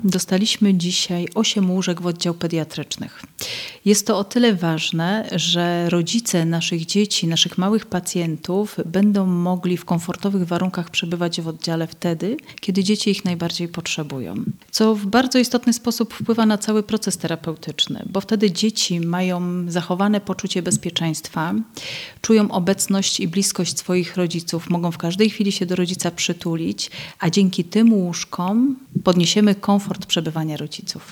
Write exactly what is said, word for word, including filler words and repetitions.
Dostaliśmy dzisiaj osiem łóżek w oddział pediatrycznych. Jest to o tyle ważne, że rodzice naszych dzieci, naszych małych pacjentów będą mogli w komfortowych warunkach przebywać w oddziale wtedy, kiedy dzieci ich najbardziej potrzebują. Co w bardzo istotny sposób wpływa na cały proces terapeutyczny, bo wtedy dzieci mają zachowane poczucie bezpieczeństwa, czują obecność i bliskość swoich rodziców, mogą w każdej chwili się do rodzica przytulić, a dzięki tym łóżkom podniesiemy komfort przebywania rodziców.